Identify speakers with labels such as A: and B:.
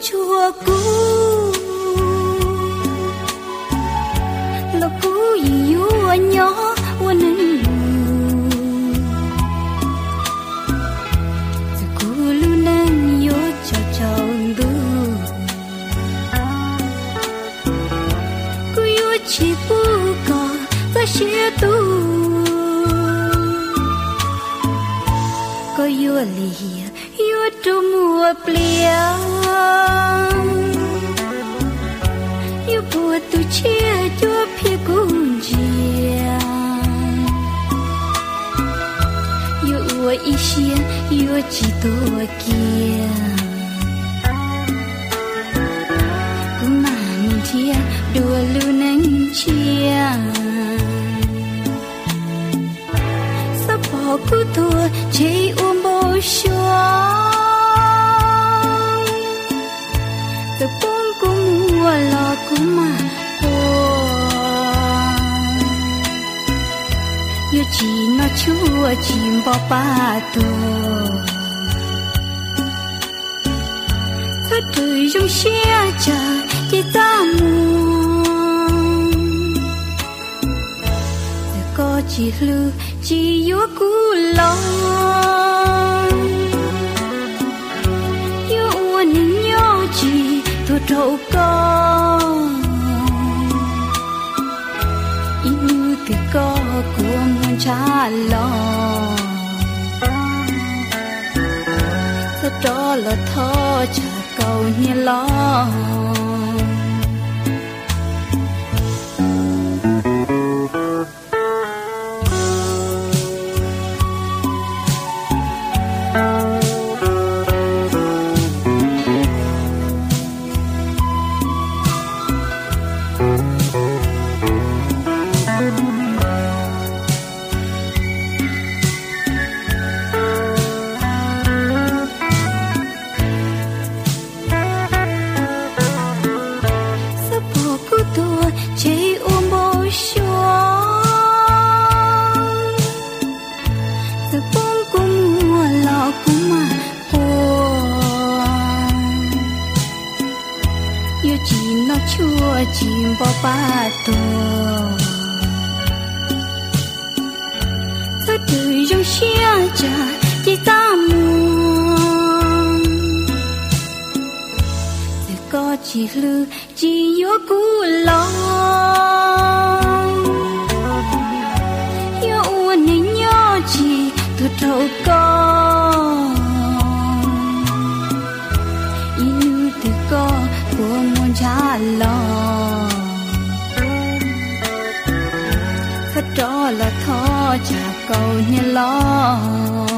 A: chua cũ lo cũ yêu nhỏ quên cũ luôn nên yêu cho chồng du cũ yêu chỉ bu có ta chia tu có yêu lìa yêu trâu mùa plia yêu bùa tu chia chúa phía cung chia yêu ua ý xia yêu chỉ tua kia cũng mà nhìn thia đùa lưu nắng chia sắp bỏ cú thua chỉ ôm bầu xóa từ bốn cung mùa lò cũng mà yêu chỉ nó chúa chìm bỏ ba tô thật trời trong xe chờ chỉ ta muốn giờ có chỉ lưu chỉ yêu cũ lòng yêu uốn nhau chỉ thua trâu con yêu từ có của muốn trả lo thật đó là thọ chờ cầu như lo chúa chìm bỏ ba tô thật đời trong xe chờ chỉ ta muốn giờ có chỉ lưu chỉ yêu cũ lòng yêu uốn nên nhau chỉ thật trâu con yêu từ có của muốn trả lo thật đó là thọ trả cầu như lo